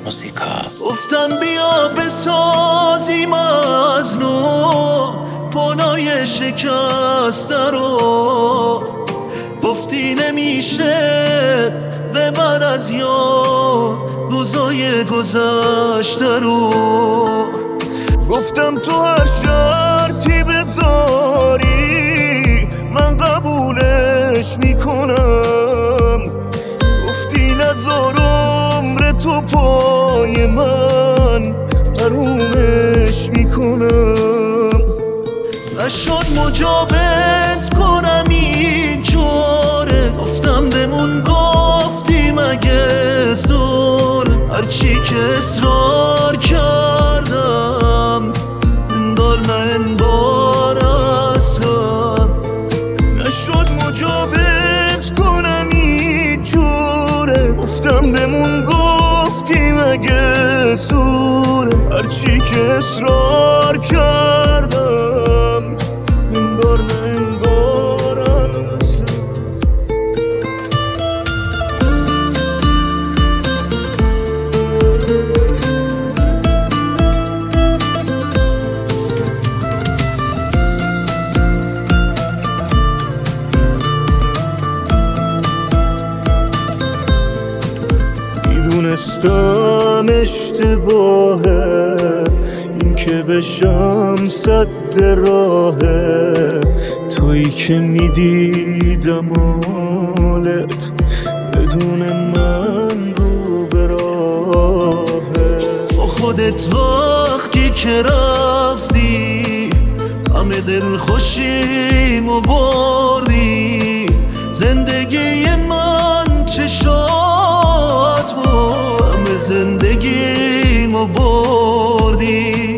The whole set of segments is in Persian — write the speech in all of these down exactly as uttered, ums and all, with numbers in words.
موسیقا. گفتم بیا بسازیم از نو پانای شکسته رو، گفتی نمیشه ببر از یاد روزای گذشته رو. گفتم تو هر شرطی بذاری من قبولش میکنم، گفتی نذار عمر تو پای من حرومش میکنم. نشد مجابت کنم اینجوره، گفتم بمون گفتی مگه زور، هرچی که اصرار کردم اندار نه انبار اصلا. نشد مجابت کنم اینجوره، گفتم بمون گفتی مگه زور، هرچی که اصرار کردم انگار نه انگارم اصلا. میدونستم اشتباهه این که بشم صد راهه، تویی که میدیدم حالت بدون من رو به راهه. با خودت وقتی که رفتی همه دل خوشیمو بردی، زندگی من چشات بود همه زندگیمو بردی.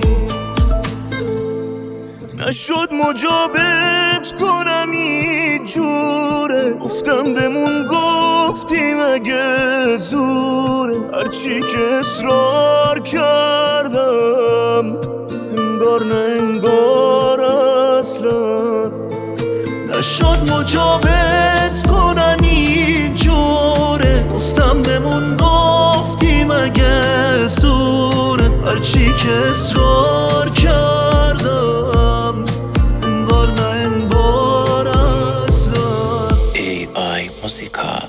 نشد مجابت کنم اینجوره، گفتم بمون گفتی مگه زوره، هرچی که اصرار کردم انگار نه انگار اصلا. نشد مجابت کنم اینجوره، گفتم بمون گفتی مگه زوره، هرچی که اصرار کردم انگار نه انگار اصلا. ای آی موسیقا.